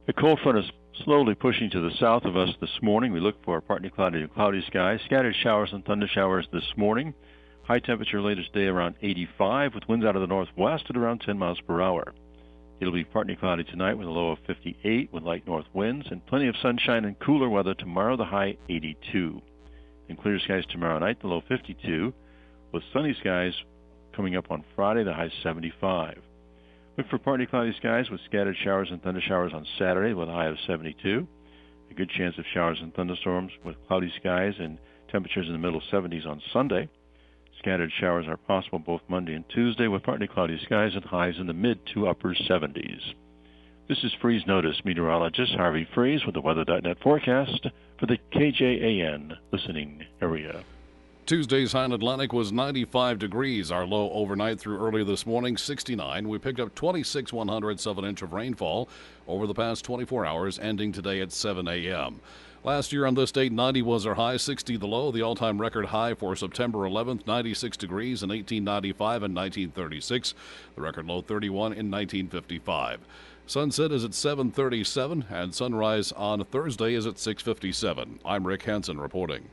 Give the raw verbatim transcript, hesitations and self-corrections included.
A cold front is slowly pushing to the south of us this morning. We look for partly cloudy to cloudy skies, scattered showers and thunder showers this morning. High temperature latest day around eighty-five with winds out of the northwest at around ten miles per hour. It'll be partly cloudy tonight with a low of fifty-eight with light north winds and plenty of sunshine and cooler weather tomorrow, the high eighty-two. And clear skies tomorrow night, the low fifty-two, with sunny skies coming up on Friday, the high seventy-five. Look for partly cloudy skies with scattered showers and thunder showers on Saturday with a high of seventy-two. A good chance of showers and thunderstorms with cloudy skies and temperatures in the middle seventies on Sunday. Scattered showers are possible both Monday and Tuesday with partly cloudy skies and highs in the mid to upper seventies. This is Freeze Notice meteorologist Harvey Freeze with the weather dot net forecast for the K J A N listening area. Tuesday's high in Atlantic was ninety-five degrees. Our low overnight through early this morning, sixty-nine. We picked up twenty-six one hundredths of an inch of rainfall over the past twenty-four hours, ending today at seven a.m. Last year on this date, ninety was our high, sixty the low. The all-time record high for September eleventh, ninety-six degrees in eighteen ninety-five and nineteen thirty-six. The record low, thirty-one in nineteen fifty-five. Sunset is at seven thirty-seven, and sunrise on Thursday is at six fifty-seven. I'm Rick Hansen reporting.